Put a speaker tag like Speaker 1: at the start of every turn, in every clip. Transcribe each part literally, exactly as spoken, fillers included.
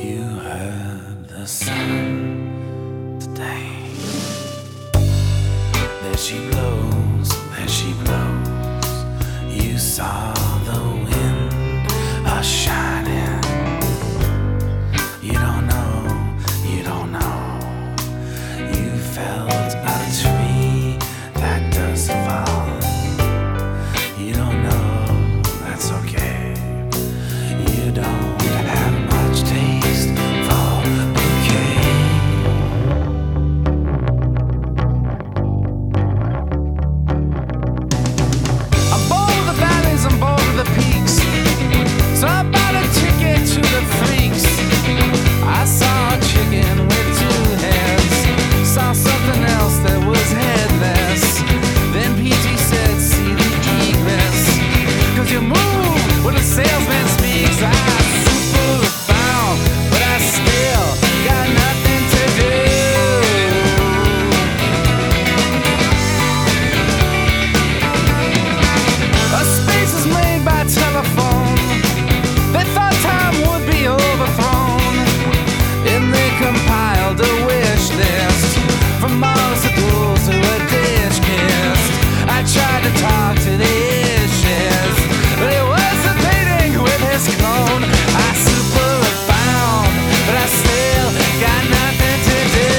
Speaker 1: You heard the sun today. There she blows, there she blows. You saw the wind a shining. You don't know, you don't know. You felt a tree that does fall. You don't know, that's okay. You don't have much taste for bouquet. I'm bored of the valleys, I'm bored of the peaks, so I bought a ticket to the freaks. I saw a chicken with two heads, saw something else that was headless. Then P T said, see the egress, 'cause you move when the salesman speaks. I super found, but I still got nothing to do. A space is made by telephone. They thought time would be overthrown, and they compiled a wish list from Mars to ghouls to a dish kissed. I tried to talk to the issues, but it was a painting with his clone. I super found, but I still got nothing to do.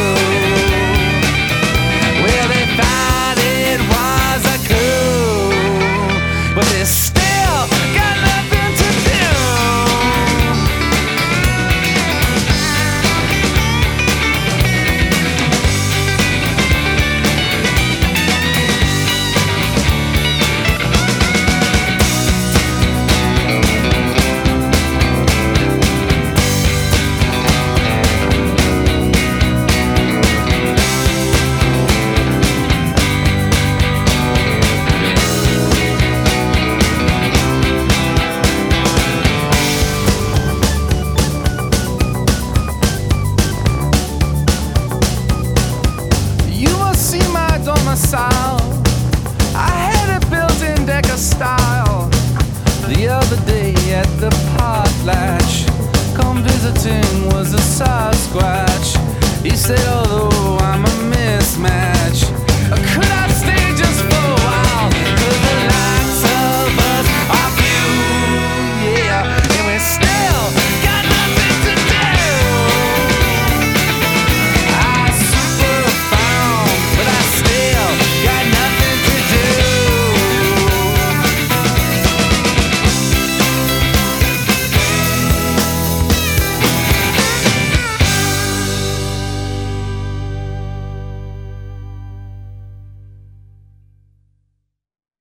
Speaker 1: Well, they thought it was a coup, but they still got nothing to do. You must see my domicile. I had it built in Decker style. The other day at the potlatch, come visiting was a Sasquatch. He said, although I'm a mismatch,